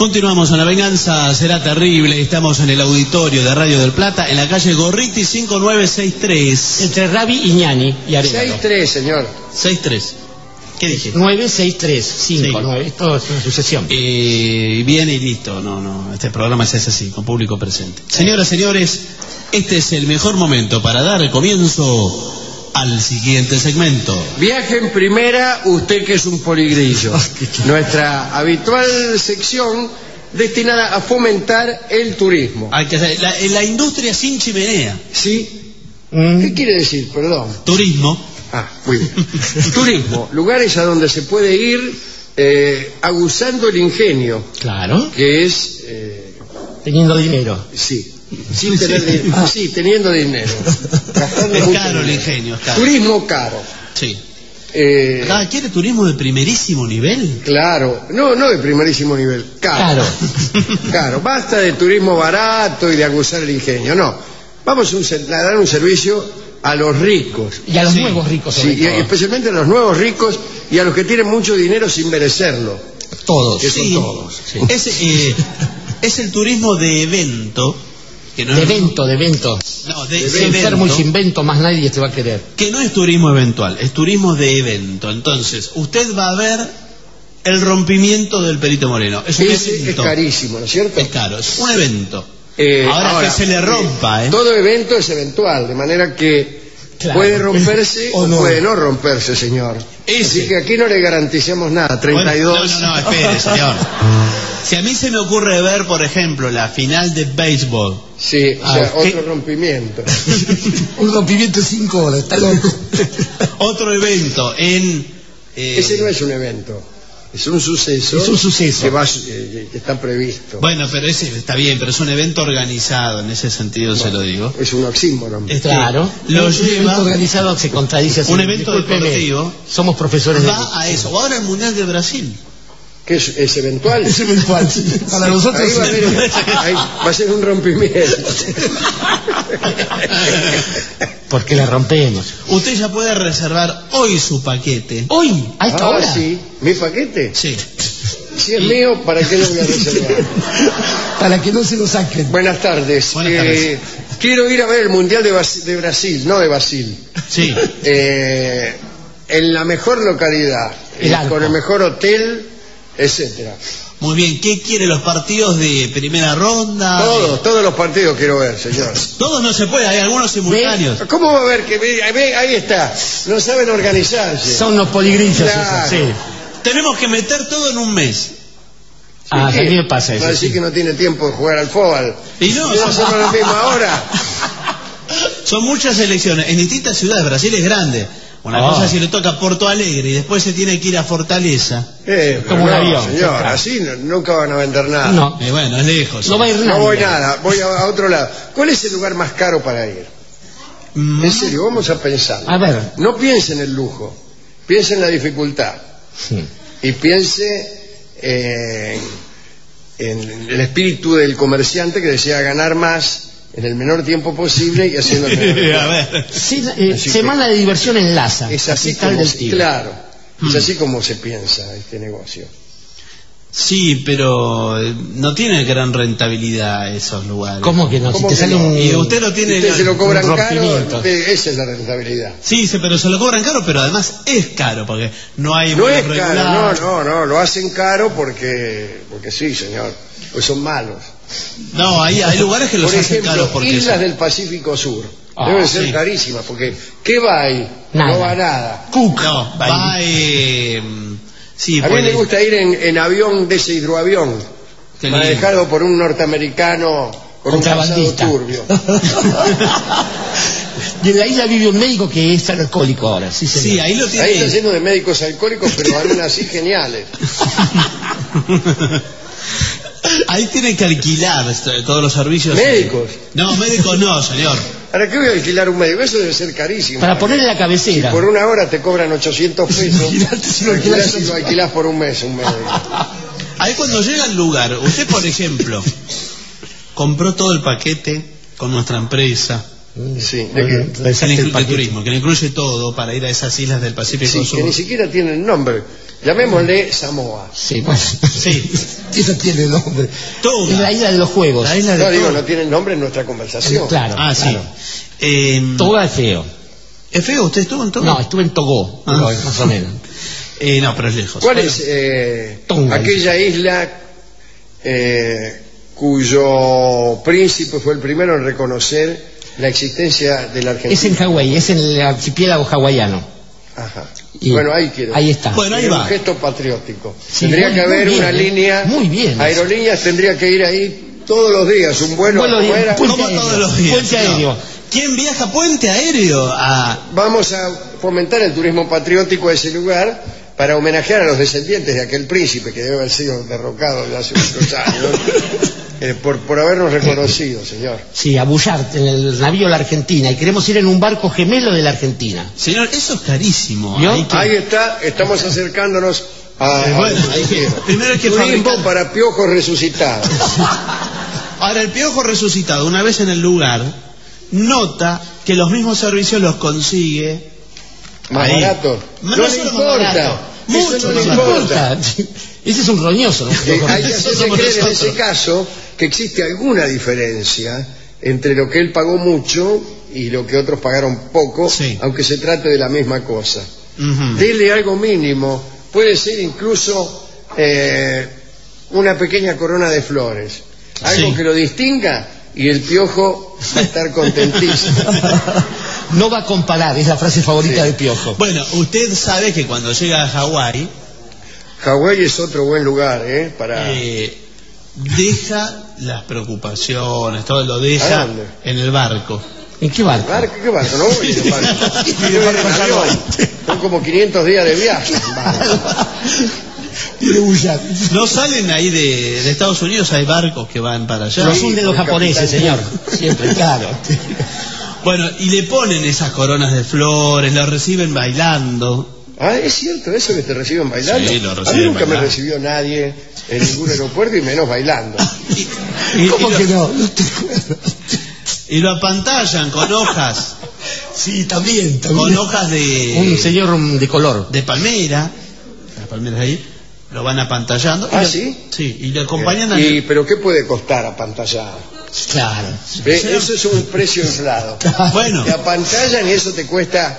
Continuamos en La Venganza Será Terrible. Estamos en el auditorio de Radio del Plata, en la calle Gorriti 5963. Entre Rabi y Ñani y Arevalo. 63, señor. 63. ¿Qué dije? 963, 59, sí. Todo es una sucesión. Viene y listo. No, este programa se hace así, con público presente. Señoras, señores, este es el mejor momento para dar comienzo al siguiente segmento. Viaje en primera, usted que es un poligrillo. Nuestra habitual sección destinada a fomentar el turismo. Hay que hacer la industria sin chimenea. ¿Sí? ¿Qué quiere decir? Perdón. Turismo. Ah, muy bien. Turismo, lugares a donde se puede ir aguzando el ingenio. Claro. Que es... teniendo dinero. Sí. Sin tener dinero. Sí, teniendo dinero. Gastando es mucho caro dinero. el ingenio, es caro. Turismo caro. Sí. ¿Quiere turismo de primerísimo nivel? Claro, no de primerísimo nivel, caro. Caro, basta de turismo barato y de aguzar el ingenio, no. Vamos a dar un servicio a los ricos. Y a los nuevos ricos. Sí, y especialmente a los nuevos ricos y a los que tienen mucho dinero sin merecerlo. Todos. Que son todos. Sí. Es el turismo de evento. Que no de evento. No, de enfermo y sin vento, más nadie te va a querer. Que no es turismo eventual, es turismo de evento. Entonces, usted va a ver el rompimiento del Perito Moreno. Es un evento. Es carísimo, ¿no es cierto? Es caro, es un evento. Ahora que se le rompa, todo evento es eventual, de manera que puede romperse o puede no romperse, señor. Así que aquí no le garanticemos nada. 32. No, espere, señor. Si a mí se me ocurre ver, por ejemplo, la final de béisbol. Sí, otro rompimiento. Un rompimiento de 5 horas, está loco. Otro evento en... Ese no es un evento, es un suceso. Es un suceso. Que está previsto. Bueno, pero ese está bien, pero es un evento organizado, en ese sentido se lo digo. Es un oxímoron. Claro. Un evento organizado se contradice así. Un evento deportivo. Somos profesores va a eso. O ahora el Mundial de Brasil. ¿Qué es eventual? Es eventual, sí. Para nosotros ahí va a ser un rompimiento. Porque la rompemos. Usted ya puede reservar hoy su paquete. ¿Hoy? ¿A esta hora? Sí. ¿Mi paquete? Sí. Si es mío, ¿para qué lo voy a reservar? Para que no se lo saquen. Buenas tardes. Quiero ir a ver el Mundial de Brasil, no de Brasil. Sí. En la mejor localidad, con el mejor hotel, etcétera. Muy bien, ¿qué quiere? ¿Los partidos de primera ronda? Todos los partidos quiero ver, señor. Todos no se puede, hay algunos simultáneos. ¿Cómo va a ver que ahí está? No saben organizarse. Son los poligrillos, claro. Sí. Tenemos que meter todo en un mes. A mí me pasa eso. Va a decir que no tiene tiempo de jugar al fútbol. Y no, son a la misma hora. Son muchas elecciones. En distintas ciudades, Brasil es grande. Una cosa si le toca a Porto Alegre y después se tiene que ir a Fortaleza. Como un avión. Señor, así nunca van a vender nada. No. Bueno, es lejos. No va a ir nada. No voy nada, voy a otro lado. ¿Cuál es el lugar más caro para ir? En serio, vamos a pensar. A ver. No piense en el lujo, piense en la dificultad. Sí. Y piense en el espíritu del comerciante que desea ganar más en el menor tiempo posible y haciendo el menor a ver. Sí, semana de diversión en Laza. Es así como es así como se piensa este negocio. Sí, pero no tiene gran rentabilidad esos lugares. ¿Cómo que no? Si te sale un... Y usted lo tiene... Usted se lo cobran caro, esa es la rentabilidad. Sí, pero se lo cobran caro, pero además es caro, porque no hay... No es caro, no, lo hacen caro porque sí, señor, pues son malos. No, hay lugares que los hacen caros porque... Islas del Pacífico Sur, deben ser carísimas, porque ¿qué va ahí? Nada. No va nada. No, va... Sí, a mí me gusta ir en avión de ese hidroavión, manejado por un norteamericano con un pasado turbio. Y en la isla vive un médico que es alcohólico ahora. Sí, ahí lo tiene. Ahí está lleno de médicos alcohólicos, pero aún así geniales. Ahí tienen que alquilar todos los servicios. ¿Médicos? No, médicos no, señor. ¿Para qué voy a alquilar un médico? Eso debe ser carísimo. Para ponerle la cabecera. Si por una hora te cobran 800 pesos, si lo alquilás por un mes, un médico. Ahí cuando llega al lugar, usted por ejemplo, compró todo el paquete con nuestra empresa, Sí, de turismo, que le incluye todo para ir a esas islas del Pacífico sí, Sur. que ni siquiera tienen nombre. Llamémosle Samoa. Sí, bueno, Sí. eso tiene nombre. Toga. Es la isla de los juegos. La isla de No, digo, Toga. no tienen nombre en nuestra conversación. Claro. Ah, sí. Claro. Toga es feo. ¿Es feo? ¿Usted estuvo en Toga? No, estuve en Togó, Ah. más o menos. No, pero es lejos. ¿Cuál Bueno, es Tonga. aquella isla cuyo príncipe fue el primero en reconocer la existencia de la Argentina? Es en Hawái, es en el archipiélago hawaiano. Ajá. Y Bueno, ahí quiero. Ahí está. Bueno, ahí Es un va. gesto patriótico. Sí, tendría muy- que haber muy bien, una línea. muy bien. Aerolíneas tendría que ir ahí todos los días. Un vuelo, Vuelo ¿cómo de- era? puente ¿Cómo aéreo. todos los días? Puente aéreo. ¿Quién viaja puente aéreo a...? Vamos a fomentar el turismo patriótico de ese lugar para homenajear a los descendientes de aquel príncipe que debe haber sido derrocado ya hace muchos años por habernos reconocido, señor. Sí, a Bullard, en el navío La Argentina. Y queremos ir en un barco gemelo de la Argentina. Señor, eso es carísimo. ¿Yo? Hay que- Ahí está, estamos acercándonos a Bueno, hay que- primero hay que turismo fabricar- para piojos resucitados. Ahora, el piojo resucitado, una vez en el lugar, nota que los mismos servicios los consigue... Más ahí. barato. No No le solo más importa. barato, Eso mucho no le más importa. Ese es un roñoso, ¿no? Hay que Eso hacerse somos creer en nosotros. ese caso que existe alguna diferencia entre lo que él pagó mucho y lo que otros pagaron poco, Sí. aunque se trate de la misma cosa. Ujú. Dele algo mínimo, puede ser incluso una pequeña corona de flores, algo Sí. que lo distinga y el piojo va a estar contentísimo. No va a comparar, es la frase favorita Sí. de Piojo. Bueno, usted sabe que cuando llega a Hawái, Hawái es otro buen lugar, para... deja las preocupaciones, todo lo ¿A deja dónde? en el barco. ¿En qué barco? ¿Qué barco? No voy en barco. Yo voy en avión. Son como 500 días de viaje. Tiene Bullard. No salen ahí de Estados Unidos, hay barcos que van para allá. Los hunden los el japoneses, señor. capitán. Siempre, claro. Bueno, y le ponen esas coronas de flores, lo reciben bailando. Ah, ¿es cierto eso que te reciben bailando? Sí, lo A mí reciben nunca me bailando. recibió nadie en ningún aeropuerto y menos bailando. ¿Cómo lo- que no? No te acuerdas. Y lo apantallan con hojas, Sí, también. con hojas de... Un señor de color. de palmera, las palmeras ahí, lo van apantallando. ¿Ah, y sí? Sí, y le acompañan ¿Pero qué puede costar apantallar? Claro. Eso es un precio inflado. Bueno, Te apantallan y eso te cuesta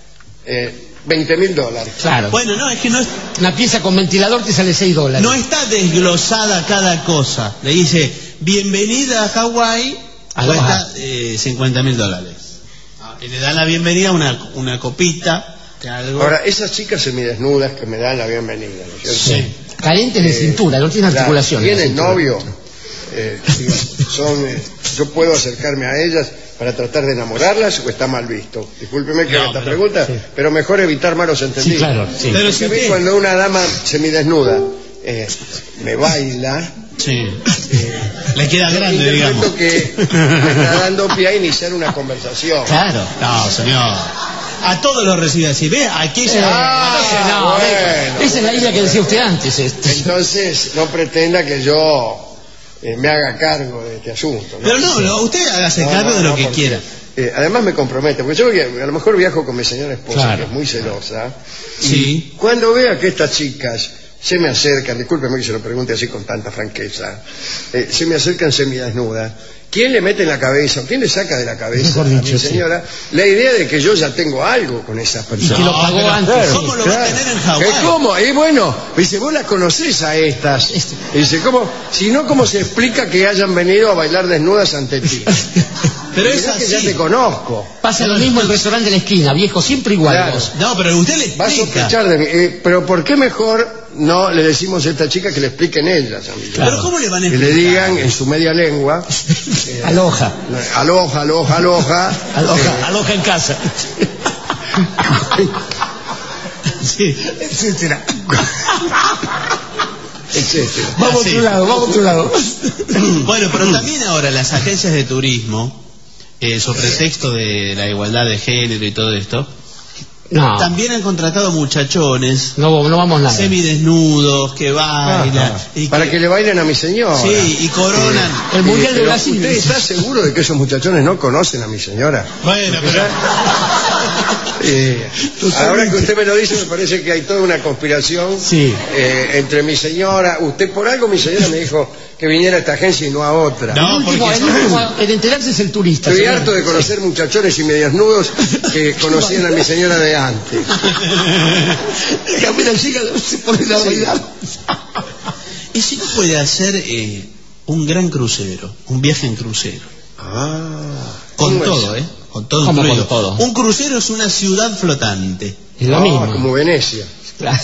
$20,000. Claro. bueno, no, es que no, Una pieza con ventilador te sale $6. no está desglosada cada cosa. Le dice, bienvenida a Hawái, Aloha. cuesta $50,000. Y le dan la bienvenida una copita de algo. Ahora, esas chicas semidesnudas que me dan la bienvenida, ¿no es cierto? Sí. Calientes de cintura, no tiene Claro, articulaciones. ¿tienen novio? Digo, ¿yo puedo acercarme a ellas para tratar de enamorarlas o está mal visto? Discúlpeme que No, haga esta pero- pregunta, sí. pero mejor evitar malos Sí, entendidos. claro. Sí. Pero Porque si a mí usted... cuando una dama semidesnuda me baila, Sí. Le queda grande, digamos. interpreto que me está dando pie a iniciar una conversación. Claro. No, señor. A todos los recibe así. Ve, aquí se... No, bueno, esa es la isla que decía usted antes. Entonces no pretenda que yo me haga cargo de este asunto, ¿no? Pero no, usted hágase No, cargo no, de lo no, que porque, quiera. además me compromete, porque yo a lo mejor viajo con mi señora esposa, Claro. que es muy celosa. Sí. Y cuando vea que estas chicas se me acercan, discúlpeme que se lo pregunte así con tanta franqueza, se me acercan semidesnudas, ¿quién le mete en la cabeza, o quién le saca de la cabeza Mejor a dicho, mi sí. señora la idea de que yo ya tengo algo con esas personas? que lo pagó pero antes. ¿cómo lo va a tener en Hawái? ¿Cómo? Y bueno, dice, vos las conocés a estas. Y dice, ¿cómo? Si no, ¿cómo se explica que hayan venido a bailar desnudas ante ti? Pero es Mirá que ya así. te conozco. Pasa lo mismo en el restaurante de la esquina, viejo, siempre igual. Claro. vos. No, pero usted le Va a explica. sospechar de mí. Pero ¿por qué mejor no le decimos a esta chica que le expliquen ellas? A mí? Pero ¿cómo le van a Que explicar? le digan en su media lengua, Aloja. aloja, aloja, aloja. Aloja en casa. Sí. Etcétera. etcétera. Vamos a Así. otro lado, vamos a otro lado. Bueno, pero también ahora las agencias de turismo, sobre texto de la igualdad de género y todo esto, No. También han contratado muchachones No vamos nada. semidesnudos que bailan. Y Para que le bailen a mi señora. Sí, y coronan. El Mundial de Pero Brasil. ¿usted está seguro de que esos muchachones no conocen a mi señora? Bueno, pero... Ahora que usted me lo dice, me parece que hay toda una conspiración Sí. entre mi señora. Usted, por algo, mi señora me dijo que viniera a esta agencia y no a otra. No, el último, porque el enterarse es el turista. Estoy señor. harto de conocer muchachones y mediasnudos que conocían a mi señora de antes. Que apenas llega, se pone a bailar. ¿Y si no puede hacer un gran crucero, un viaje en crucero? Con ¿cómo todo, es? Con todo ¿Cómo incluido. con todo? Un crucero es una ciudad flotante. Es lo mismo. Como Venecia. Claro.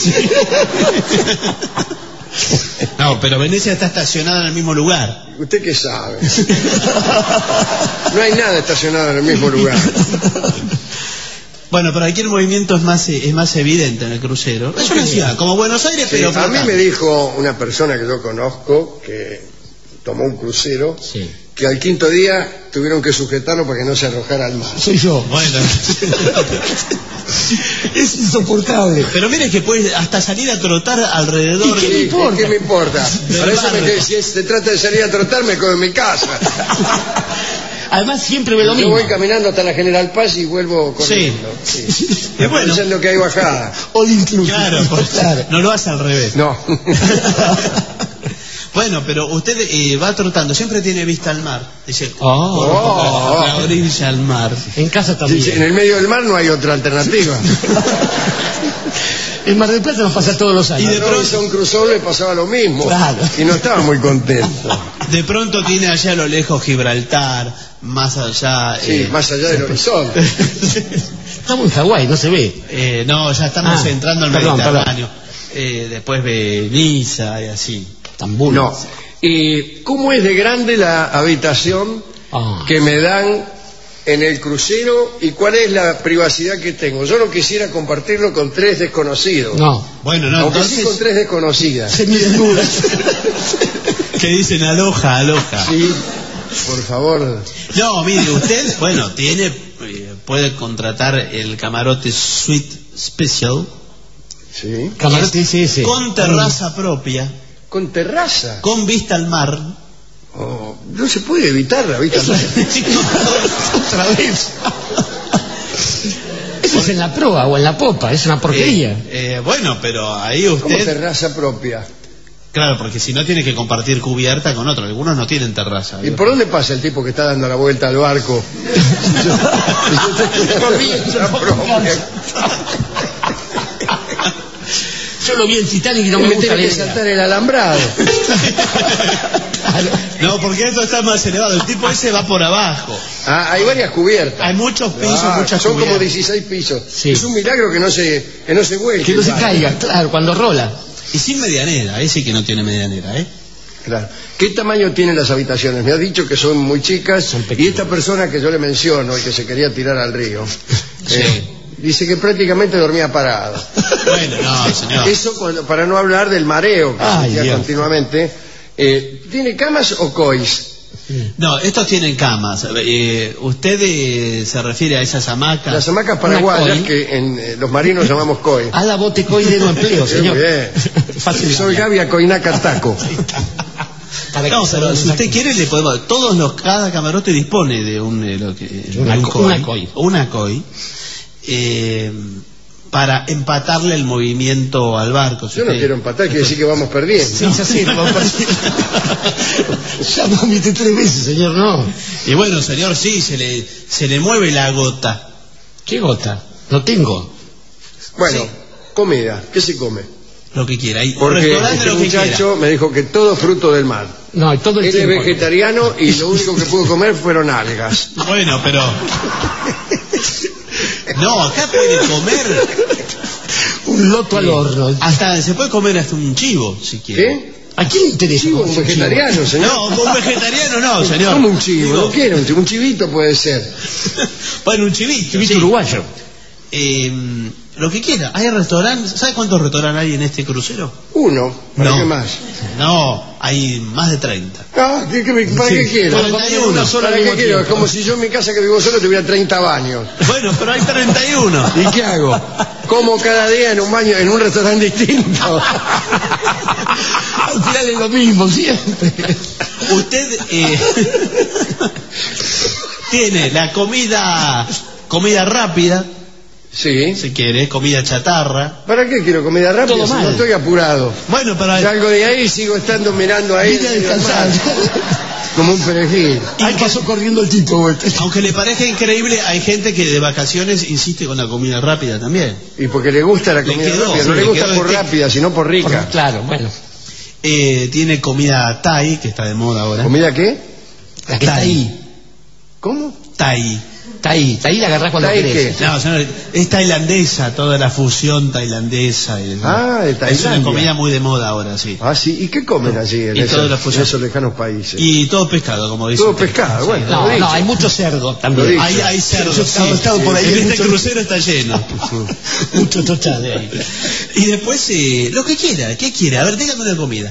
No, pero Venecia está estacionada en el mismo lugar. ¿Usted qué sabe? No hay nada estacionado en el mismo lugar. Bueno, pero aquí el movimiento es más evidente en el crucero. Es una ciudad, como Buenos Aires, Sí, pero a mí flotante. me dijo una persona que yo conozco que tomó un crucero, Sí. que al quinto día tuvieron que sujetarlo para que no se arrojara al mar. Soy yo. Bueno, Es insoportable. pero mire que puede hasta salir a trotar alrededor. ¿Y qué de- le importa? ¿Qué me importa? Para eso barrio. si se trata de salir a trotar, me quedo en mi casa. Además siempre ve lo Yo mismo. voy caminando hasta la General Paz y vuelvo corriendo. Sí. Y bueno, Pensando que hay bajada. All inclusive. claro, Claro. no lo hace al revés. No. Bueno, pero usted va trotando, siempre tiene vista al mar. Dice, Oh. la orilla al mar. En casa En también. el medio del mar no hay otra alternativa. En Mar del Plata nos pasa todos los Y años. de Robinson Crusoe le pasaba lo mismo. Claro. Y no estaba muy contento. De pronto tiene allá a lo lejos Gibraltar, más allá... Sí, más allá del horizonte. Estamos en Hawái, no se ve. no, ya estamos entrando al perdón, Mediterráneo. Después ve Niza y así. Estambul. No. ¿Y cómo es de grande la habitación Ah. que me dan en el crucero y cuál es la privacidad que tengo? Yo no quisiera compartirlo con tres desconocidos. No. Bueno, no, Aunque sí entonces... con tres desconocidas. Semidesnudas. ¿Qué dicen? Aloja, aloja. Sí, por favor. No, mire, usted, bueno, puede contratar el camarote Suite Special Sí. Camarote ese. con terraza propia, Con terraza. con vista al mar. Oh, no se puede evitar la vista. Otra vez. Eso es en la proa o en la popa, es una porquería. Bueno, pero ahí Como usted... terraza propia. Claro, porque si no tiene que compartir cubierta con otro. Algunos no tienen terraza. ¿Y por dónde pasa el tipo que está dando la vuelta al barco? Yo lo vi en Titanic y no Me me gusta tiene la que idea. saltar el alambrado. No, porque esto está más elevado. El tipo ese va por abajo. Ah, hay varias cubiertas. Hay muchos pisos, Ah, muchas son como cubiertas. 16 pisos. Sí. Es un milagro que no se vuelque. Que no se el barco. caiga, claro, cuando rola. Y sin medianera. Ahí sí que no tiene medianera, ¿eh? Claro. ¿Qué tamaño tienen las habitaciones? Me ha dicho que son muy chicas. Son pequeñas. Y esta persona que yo le menciono y que se quería tirar al río, Sí. dice que prácticamente dormía parado. Bueno, no, señor. Eso para no hablar del mareo que Ay, sentía Dios. continuamente. ¿Tiene camas o cois? No, estos tienen camas. ¿Usted se refiere a esas hamacas? Las hamacas Una paraguayas coi. que en los marinos llamamos coi. A la bote coi de no empleo, Qué señor. bien. Fácil. Soy Gavia Coinaca Taco. Para No, que se pero lo si usted saquen. quiere le podemos... Cada camarote dispone de Una coi. Una coi. Para empatarle el movimiento al barco. Si Yo no usted- quiero empatar, quiere decir que vamos perdiendo. Sí, ya sé, lo vamos a perder. Ya me omité 3 veces, señor, no. Y bueno, señor, sí, se le mueve la gota. ¿Qué gota? No tengo. Bueno, Sí. comida, ¿qué se come? Lo que quiera. Y Porque restaurante este lo que quiera. muchacho me dijo que todo fruto del mar. No, y todo el Él es tiempo. vegetariano y lo único que pudo comer fueron algas. Bueno, pero... No, acá puede comer... Un loto al horno. Hasta se puede comer hasta un chivo, si quiere. ¿Qué? ¿A quién le interesa? Chivo, un comerse un chivo? vegetariano, señor. No, un vegetariano no, señor. ¿Cómo un chivo? Digo, No quiero un chivito puede ser. Bueno, un chivito. Chivito sí. uruguayo. lo que quiera. Hay restaurantes. ¿Sabe cuántos restaurantes hay en este crucero? Uno. ¿Para qué más? No, hay más de 30. Ah, ¿para qué quiero? 41. ¿Para qué quiero? Es como si yo en mi casa que vivo solo tuviera 30 baños. Bueno, pero hay 31. ¿Y qué hago? Como cada día en un baño, en un restaurante distinto. Al final es lo mismo siempre. Usted tiene la comida rápida, Sí. si quiere, comida chatarra. ¿Para qué quiero comida rápida Todo si mal. no estoy apurado? Bueno, pero Salgo de ahí y sigo estando mirando ahí. Vine a descansar. Como un perejil. Ahí pasó corriendo el tipo. aunque le parezca increíble, hay gente que de vacaciones insiste con la comida rápida también. Y porque le gusta la comida quedó, rápida. sí, No le le gusta quedó por este- rápida, sino por rica. Claro, bueno. Tiene comida Thai, que está de moda ahora. ¿Comida qué? La que está ahí. ¿Cómo? Thai. Está ahí la agarrás cuando ¿Thai querés. qué? No, señor, es tailandesa, toda la fusión tailandesa. De Es una Tailandia. comida muy de moda ahora, sí. Ah, sí. ¿Y qué comen allí en Y toda la esos, fusión. en esos lejanos países? Y todo pescado, como dice. Todo usted. pescado, bueno. No, lo he no, dicho. hay mucho cerdo Lo también. dicho. Hay cerdo, Yo sí, he estado por ahí, en hay este mucho- crucero está lleno. Mucho tochade ahí. Y después, lo que quiera, ¿qué quiere? A ver, dígame una comida.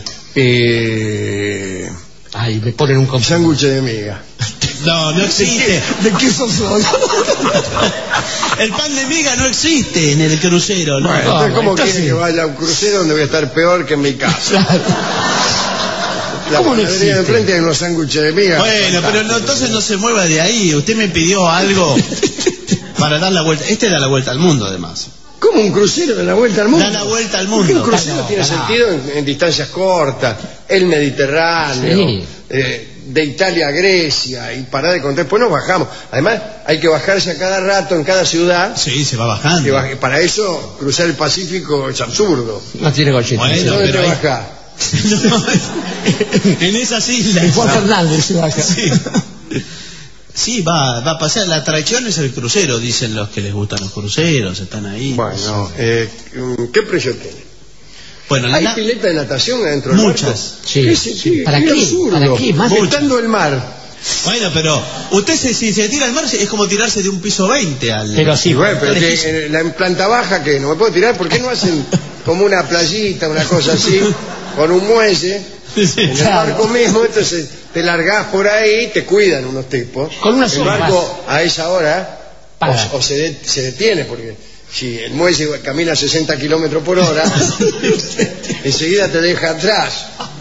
Ay, me ponen un completo. Sándwich de miga. No, no existe. ¿De qué sos solo? El pan de miga no existe en el crucero, ¿no? Bueno, entonces, ¿cómo entonces- quiere que vaya a un crucero donde voy a estar peor que en mi casa? La ¿Cómo no panadería de existe? enfrente hay unos sándwiches de miga. Bueno, pero no, entonces no se mueva de ahí. Usted me pidió algo para dar la vuelta. Este da la vuelta al mundo, además. ¿Cómo un crucero da la vuelta al mundo? Da la vuelta al ¿Por qué un mundo. crucero No, tiene no. sentido en distancias cortas? El Mediterráneo, Sí. de Italia a Grecia, y parar de contar. Después nos bajamos. Además, hay que bajarse a cada rato en cada ciudad. Sí, se va Y bajando. para eso, cruzar el Pacífico es absurdo. No tiene gochito. Bueno, ¿Dónde pero te ahí- bajás? No, en esas islas. Juan Fernández se baja. Sí. Sí, va a pasar. La atracción es el crucero, dicen los que les gustan los cruceros, están ahí. Bueno, ¿qué precio tiene? Bueno, ¿Hay la- pileta de natación adentro del Muchas. barco? Sí. ¿Qué sentido? ¿Para Qué qué? absurdo. ¿Para qué? Más Estando el mar. Bueno, pero usted si se tira al mar es como tirarse de un piso 20 al... Pero sí, Bueno, pero tenés que en planta baja, que no me puedo tirar, ¿por qué no hacen como una playita, una cosa así, con un muelle, en el Claro. barco mismo? Entonces te largás por ahí, te cuidan unos tipos. Con una El soga barco a esa hora Para. o se detiene, porque si el muelle camina a 60 kilómetros por hora, enseguida te deja atrás.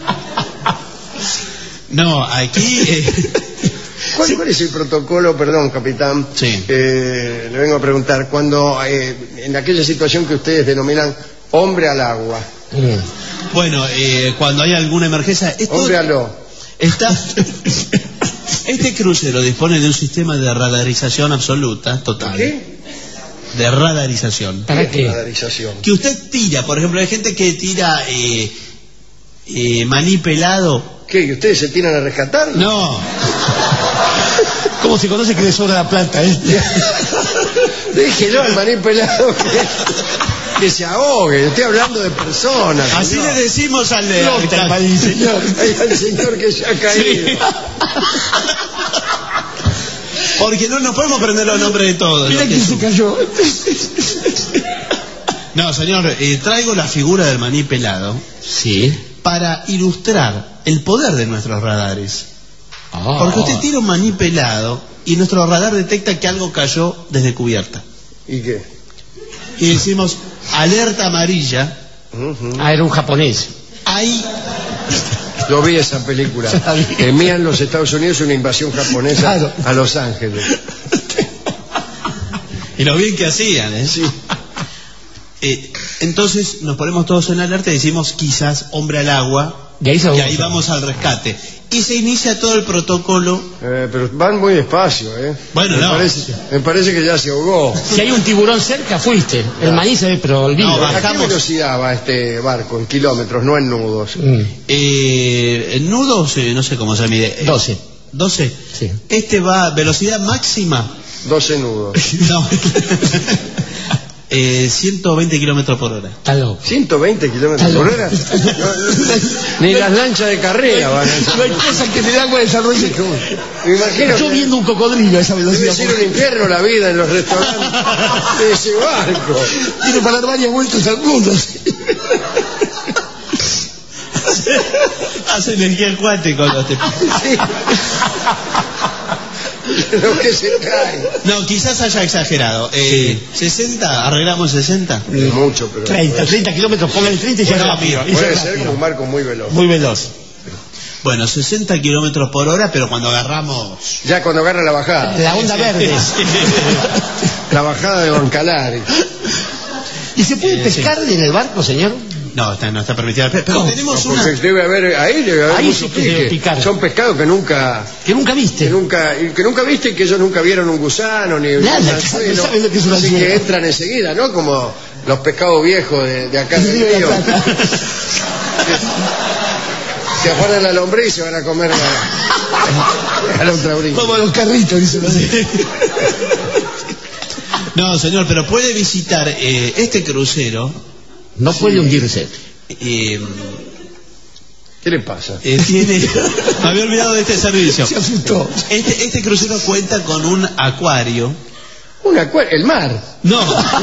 No, aquí... ¿Cuál es el protocolo, perdón, capitán? Sí. Le vengo a preguntar, cuando en aquella situación que ustedes denominan hombre al agua, Bueno, cuando hay alguna emergencia... esto hombre aló, está... Este crucero dispone de un sistema de radarización absoluta, total. ¿qué? De radarización. ¿Para qué? Radarización. Que usted tira, por ejemplo, hay gente que tira maní pelado. ¿Qué? ¿Y ustedes se tiran a rescatar? No, ¿Cómo se conoce que le sobra la plata? Déjelo al maní pelado que se ahogue. Estoy hablando de personas. así señor. le decimos al de... Flota el maní, señor. Ahí al señor que se ha caído. Sí. Porque no nos podemos aprender los nombres de todos. Mira lo que quién se es. cayó. No, señor, traigo la figura del maní pelado Sí. para ilustrar el poder de nuestros radares. Ah. Porque usted tira un maní pelado y nuestro radar detecta que algo cayó desde cubierta. ¿Y qué? Y decimos, alerta amarilla, Ujú. Ah, era un japonés. hay... Yo vi esa película. Temían los Estados Unidos una invasión japonesa Claro. a Los Ángeles. Y lo bien que hacían, ¿eh? Sí. Entonces nos ponemos todos en alerta y decimos, quizás hombre al agua, Y ahí, y ahí vamos al rescate. Y se inicia todo el protocolo. Pero van muy despacio, ¿eh? Bueno, no. Me parece que ya se ahogó. Si hay un tiburón cerca, fuiste. El maní se ve, pero olvido. No, ¿A qué bajamos. velocidad va este barco? En kilómetros, no en nudos. En nudos, no sé cómo se mide. 12. 12. Sí. Este va a velocidad máxima. 12 nudos. No. 120 kilómetros por hora. Está loco. 120 kilómetros por hora. Ni las lanchas de carrera van a No hay cosa que le da agua desarrollo. Me imagino Yo que viendo un cocodrilo a esa debe velocidad. ser un infierno la vida en los restaurantes de ese barco. Tiene para dar varias vueltas al mundo. Hace energía acuática los Sí. Lo que se cae. No, quizás haya exagerado. 60, arreglamos 60. Mucho, pero 30 kilómetros, póngale 30 y ya Bueno, rápido. puede ser como un barco muy veloz. Muy veloz. Bueno, 60 kilómetros por hora, pero cuando agarramos... Ya cuando agarra la bajada. La onda verde. La bajada de Bancalari. ¿Y se puede pescar en el barco, señor? No, no está permitida. Pero No, tenemos Porque una... debe haber Ahí mucho sí que debe pique. picar. Son pescados que nunca viste. que nunca viste y que ellos nunca vieron un gusano ni un Nada, anzuelo, no saben lo que es un así anzuelo. que entran enseguida, ¿no? Como los pescados viejos de acá del Río de la río. Plata. Se afanan la lombriz y se van a comer a la otra orilla. Como los carritos, dice los No, señor, pero puede visitar este crucero. No puede hundirse. eh, ¿Qué le pasa? Tiene... Me había olvidado de este servicio. Se asustó. Este crucero cuenta con un acuario. El mar. No,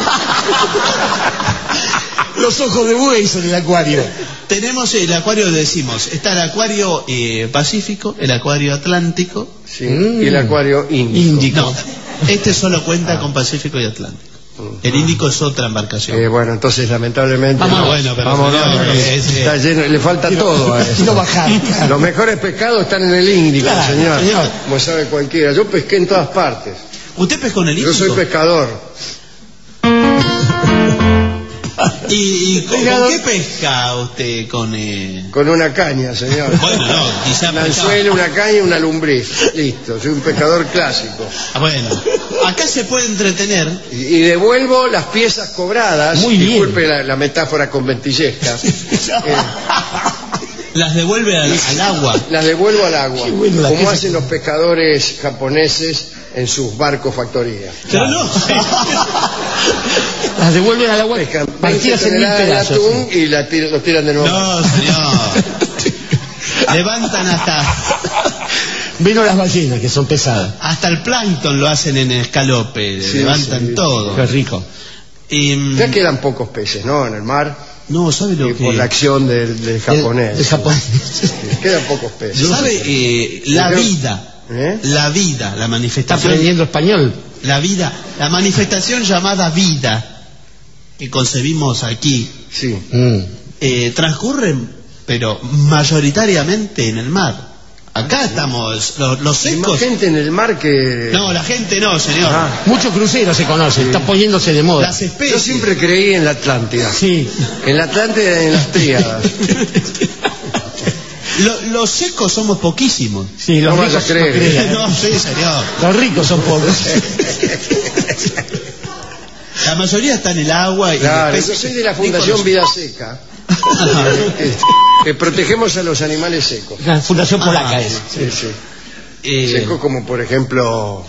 Los ojos de buey son el acuario. tenemos el acuario, decimos, está el acuario Pacífico, el acuario Atlántico. Sí. Y el acuario Índico. No, este solo cuenta con Pacífico y Atlántico. El Índico es otra embarcación. Bueno, entonces lamentablemente Vamos, bueno, pero vámonos, señor, porque está lleno, le falta todo a eso. Y no bajar. Los mejores pescados están en el Índico, Claro, señor. señor. Como sabe cualquiera. Yo pesqué en todas partes. ¿Usted pescó en el Yo Índico? soy pescador. ¿Y con qué pesca usted? Con una caña, señor. Bueno, no, quizá Un anzuelo, una caña y una lumbriz. Listo, soy un pescador clásico. Bueno, acá se puede entretener. Y devuelvo las piezas cobradas. Muy bien. Disculpe la metáfora conventillesca. Las devuelve al agua. Las devuelvo al agua. Qué bueno, la como pieza hacen los pescadores japoneses en sus barcos factorías. Pero no. Las devuelven al agua Pescan 20 partidas en 1000 toneladas de pedazos. atún y los tiran de nuevo. No, señor. Levantan Vino las ballenas, que son pesadas. hasta el plancton lo hacen en escalope. Sí, levantan sí. todo. Qué rico. Ya quedan pocos peces, ¿no? En el mar. No, ¿sabe lo que? Por la acción del japonés. El japonés. Quedan pocos peces. ¿Sabe? La vida. La vida, la Está manifestación. aprendiendo español. La vida, la manifestación llamada vida que concebimos aquí, Sí. transcurre, pero mayoritariamente en el mar. Acá estamos, los Hay más secos. gente en el mar que... No, la gente no, señor. Muchos cruceros se conocen, está poniéndose de moda. Las especies. Yo siempre creí en la Atlántida. Sí. En la Atlántida y en las Tríadas. Los secos somos poquísimos. Sí, los No ricos vaya a creer. no crean. No, sí, señor. Los ricos son pobres. La mayoría está en el agua. Claro, y yo soy de la Fundación Vida Seca. Que protegemos a los animales secos. La Fundación Polaca es. Sí, sí. Secos como, por ejemplo,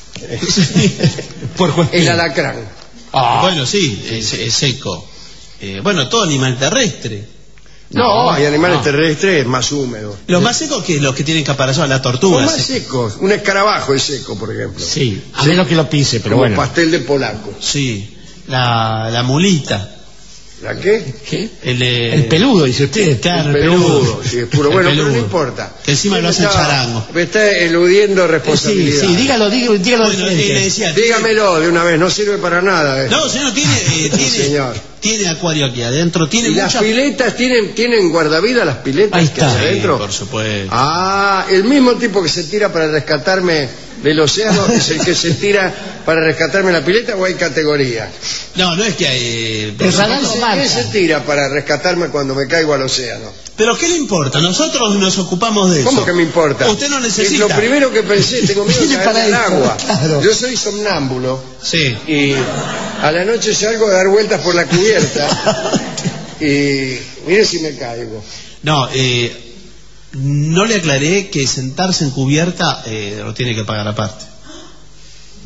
el alacrán. Bueno, sí, es seco. Bueno, todo animal terrestre. No, hay animales terrestres más húmedos. Los más secos que los que tienen caparazón, la Son tortuga. más secos. Un escarabajo es seco, por ejemplo. Sí, a menos que lo pise, pero Como bueno. pastel de polaco. Sí, la mulita. ¿La qué? ¿Qué? El El peludo, dice usted. Claro, El peludo. Sí, es puro. El Bueno, pero peludo. no importa. Que encima lo hacen charango. Me está eludiendo Sí, responsabilidad. sí, dígalo de Bueno, frente. le decía, Dígamelo de una vez, no sirve para nada. no, señor, Señor. tiene acuario aquí adentro, tiene ¿Y las mucha... piletas tienen guardavidas las piletas Ahí que está. hay Sí, adentro? por supuesto. Ah, el mismo tipo que se tira para rescatarme del océano es el que se tira para rescatarme la pileta, o hay categorías. No, no es que hay... El radar lo ¿Quién marca. se tira para rescatarme cuando me caigo al océano? Pero ¿qué le importa? Nosotros nos ocupamos de eso. ¿Cómo que me importa? Usted no Es necesita. lo primero que pensé, tengo miedo de Tiene caerme para al eso, agua. claro. Yo soy somnámbulo Sí. y a la noche salgo a dar vueltas por la cubierta y mire si me caigo. No, no le aclaré que sentarse en cubierta lo tiene que pagar aparte.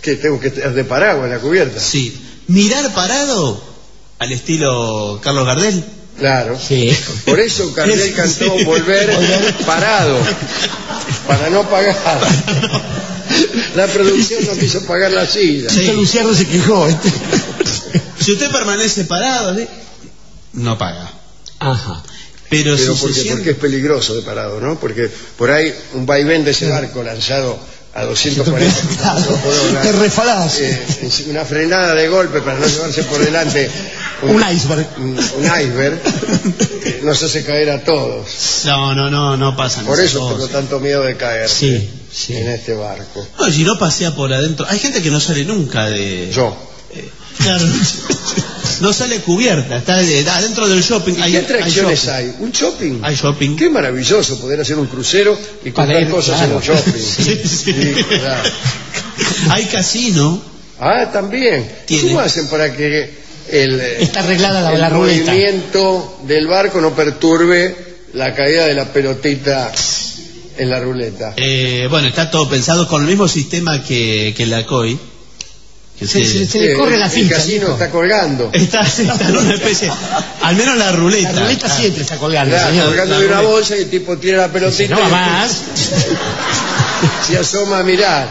¿Qué, tengo que estar de paraguas en la cubierta? Sí. Mirar parado, al estilo Carlos Gardel. Claro. Sí. Por eso Gardel cantó Volver parado, para no pagar. La producción no quiso pagar la silla. Sí. Luciano se quejó. Si usted permanece parado, ¿sí?, no paga. Ajá. Pero Pero si se porque siente... es peligroso de parado, ¿no? Porque por ahí un vaivén de ese barco lanzado a 240 kilómetros por hora, Te refalás. una frenada de golpe para no llevarse por delante Un iceberg. un iceberg, nos hace caer a todos. No pasan Por esas eso tengo cosas. tanto miedo de caer Sí, sí. en este barco. No, si no pasea por adentro. Hay gente que no sale nunca de... Yo. Claro. No sale cubierta, está adentro del shopping. ¿Qué atracciones hay? ¿Un shopping? Hay shopping. Qué maravilloso poder hacer un crucero y comprar ir, cosas claro. en un shopping. Sí. Sí, claro. Hay casino. Ah, también. Tiene. ¿Cómo hacen para que el Está arreglada la el ruleta. movimiento del barco no perturbe la caída de la pelotita en la ruleta? Bueno, está todo pensado con el mismo sistema que la COI. Que Se le corre la El ficha. casino viejo. está colgando. está en una especie... Al menos la ruleta. La ruleta Claro. siempre está colgando, Claro, señor. colgando la de una ruleta. bolsa y el tipo tira la pelotita No va y más. se asoma a mirar.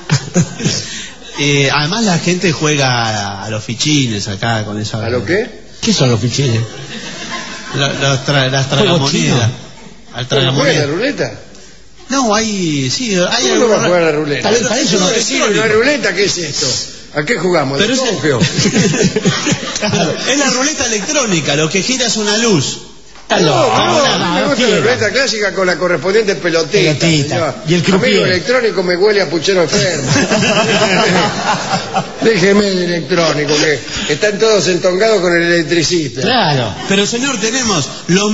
Además la gente juega a los fichines acá con esa... ¿A lo qué? ¿Qué son los fichines? Las chino. tragamonedas. Al ¿Juega la tragamonedas. ruleta? No, hay... Sí, hay ¿Cómo no va a alguna- jugar a la ruleta? Para eso no- ¿No hay ruleta? ¿Qué es esto? ¿A qué jugamos? Pero ¿De es, congio? Claro, es la ruleta electrónica, lo que gira es una luz. Está No, loco. me gusta la fiera. ruleta clásica con la correspondiente pelotita. Pelotita. señor. Y el A mí croupier. lo electrónico me huele a puchero enfermo. Déjeme el electrónico, que están todos entongados con el electricista. Claro. Pero señor, tenemos los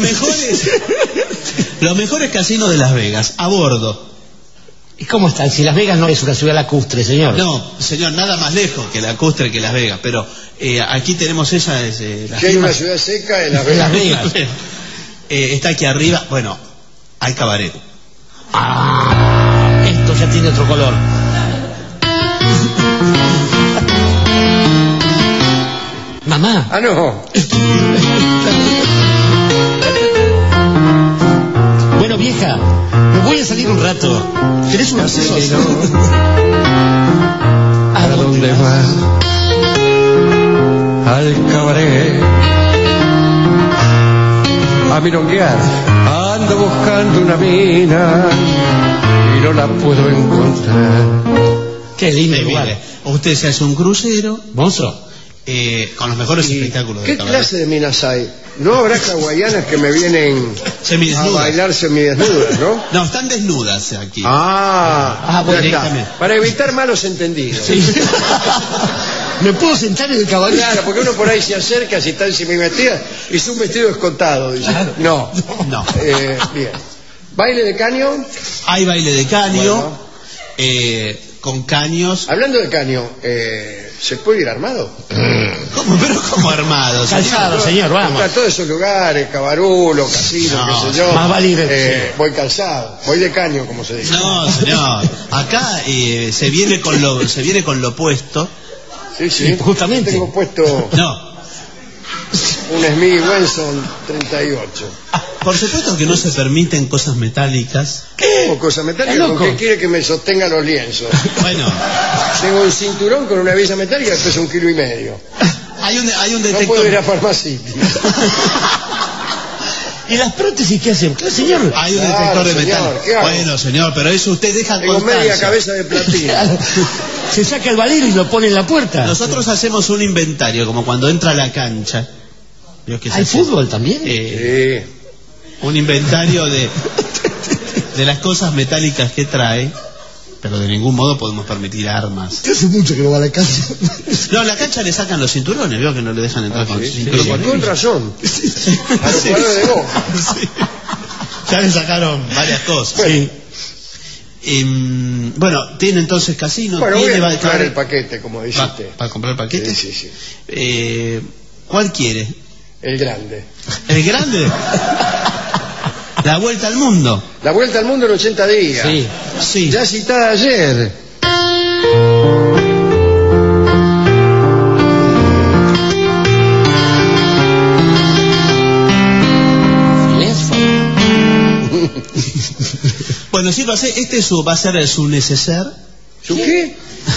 mejores casinos de Las Vegas, a bordo. ¿Y cómo están? Si Las Vegas no es una ciudad lacustre, señor. No, señor, nada más lejos que lacustre que Las Vegas, pero aquí tenemos esa... la Que hay una firma- ciudad seca en Las En Las Vegas. Vegas. Está aquí arriba, bueno, hay cabaret. Ah, esto ya tiene otro color. Mamá. Ah, no. Bueno, vieja, me voy a salir un rato. ¿Tenés unos pesos? ¿A dónde vas? Al cabaret. A milonguear. Ando buscando una mina y no la puedo encontrar. Qué lindo Mire, lugar. usted se hace un crucero Monstruo. con los mejores espectáculos ¿Qué de cabaret. clase de minas hay? No habrá hawaianas que me vienen a Semidesnudas. bailar semidesnudas, ¿no? No, están desnudas aquí. Ah, bueno, ya está. directamente. Para evitar malos entendidos. ¿Me puedo sentar en el caballo? Claro, porque uno por ahí se acerca si están semivestidas y es un vestido escotado. Dice. No. No. Bien. ¿Baile de caño? Hay baile de caño, Bueno. con caños. Hablando de caño, ¿se puede ir armado? ¿Cómo? Pero como armado, señor. Calzado, señor, vamos. A todos esos lugares, Cabarulo, Casino, No, qué sé yo. más vale ir, voy calzado, voy de caño, como se dice. No, señor. Acá se viene con lo opuesto. Sí, sí. Justamente. Tengo puesto No. un Smith Wesson 38. Por supuesto que no se permiten cosas metálicas. ¿Cómo cosa metálica? ¿Está ¿Con loco? qué quiere que me sostenga los lienzos? Bueno, Tengo un cinturón con una visa metálica que pesa 1,5 kilos. hay un No puedo ir a detector. Pharmacity. ¿Y las prótesis qué hacen? Claro, señor. Hay un Claro, detector de señor, metal. ¿qué hago? Bueno, señor, pero eso usted deja Tengo media constancia. cabeza de platino. Claro. Se saca el valero y lo pone en la puerta. Nosotros hacemos un inventario, como cuando entra a la cancha. ¿Vio que se ¿Hay hace? fútbol también? Sí. Un inventario de las cosas metálicas que trae, pero de ningún modo podemos permitir armas. Hace mucho que no va a la casa. No, a la cancha le sacan los cinturones, veo que no le dejan entrar con Sí, cinturón. pero con razón. A los jugadores de Boca. Sí. Ya le sacaron varias cosas. Bueno. Bueno, tiene entonces casino. Bueno, voy tiene a comprar el paquete, como dice ¿Va usted. a comprar el paquete? Sí, sí, sí. ¿Cuál quiere? El grande. ¿El grande? La vuelta al mundo. La vuelta al mundo en 80 días. Sí. Sí. Ya citada ayer. Bueno, sí lo hace. Va a ser su neceser. ¿Su qué?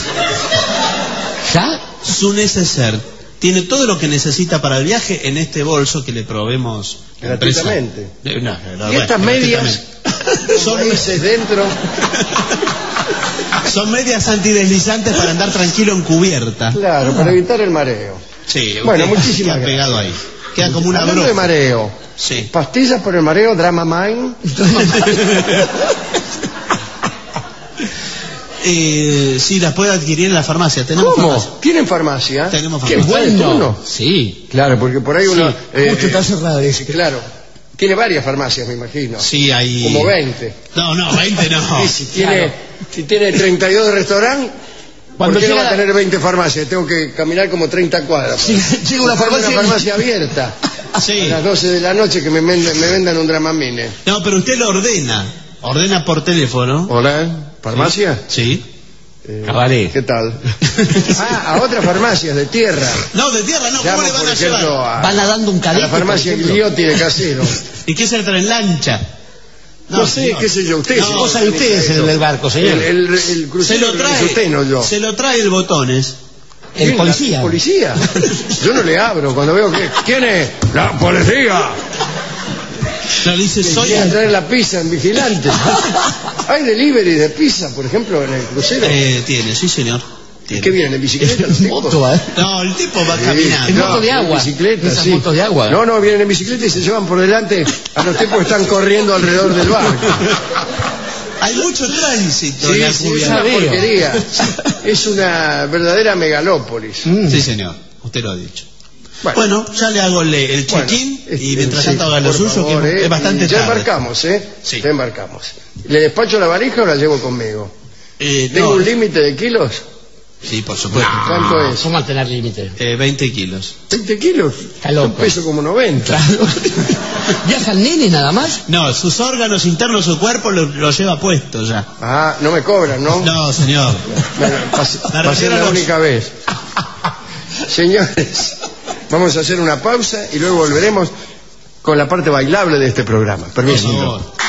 ¿Ya? Su neceser. Tiene todo lo que necesita para el viaje en este bolso que le proveemos gratuitamente. No, ¿Y estas medias? Son meses dentro. Son medias antideslizantes para andar tranquilo en cubierta. Claro, para evitar el mareo. Sí, bueno, muchísimas gracias. Pegado ahí. Queda como una Hablando broca. de mareo. Sí. Pastillas por el mareo, Dramamine. Sí, las puede adquirir en la farmacia. ¿Tenemos ¿Cómo? farmacia? ¿Tienen farmacia? Tenemos ¿Qué, farmacia. está de turno? Sí. Claro, porque por ahí uno... Justo está cerrada, dice. Claro. Tiene varias farmacias, me imagino. Sí, hay... Como 20. No, 20 no. Y si tiene 32 de restaurante, ¿por qué no va a tener 20 farmacias? Tengo que caminar como 30 cuadras. Sí, llega una farmacia abierta. Sí. A las 12 de la noche que me vendan un Dramamine. No, pero usted lo ordena. Ordena por teléfono. Hola, ¿farmacia? Sí. Cabaret. ¿Qué tal? A otras farmacias de tierra. No, de tierra no. ¿Cómo Llamo, le van por a ejemplo, llevar? Van nadando un a cadete. la farmacia Gliotti de Casero. ¿Y qué se le trae en lancha? No sé, señor. qué sé yo. Usted, No, Cosa de ustedes en el barco, señor. El Se crucero lo trae. usted, no yo. Se lo trae el Botones. El ¿Quién? policía. ¿La policía? Yo no le abro cuando veo que... ¿Quién es? ¡La policía! No, dice, soy... Quieren traer la pizza en vigilante. ¿Hay delivery de pizza, por ejemplo, en el crucero? Tiene, sí, señor. ¿Qué vienen? ¿En bicicleta los tipos? Moto, ¿eh? No, el tipo va Sí. caminando. En moto de agua. En bicicleta, Esas sí. motos de agua. No, vienen en bicicleta y se llevan por delante a los tipos que están corriendo alrededor del barco. Hay mucho tránsito Sí, en la es una cubierta. porquería. Es una verdadera megalópolis. Sí, señor. Usted lo ha dicho. Bueno, ya le hago el check-in y mientras tanto haga lo por suyo, favor, que es bastante ya tarde. embarcamos, ¿eh? Sí. Ya embarcamos. ¿Le despacho la valija o la llevo conmigo? ¿Tengo No. un límite de kilos? Sí, por supuesto. ¿Cuánto es? ¿Cómo al tener límite? 20 kilos. 20 kilos. Está loco. Yo peso como 90. Claro. ¿Viaja el nene nada más? No, sus órganos internos, su cuerpo lo lleva puesto ya. Ah, no me cobran, ¿no? No, señor. Bueno, va a ser refiero a la los- única vez. Señores, vamos a hacer una pausa y luego volveremos con la parte bailable de este programa. Permiso. Por favor.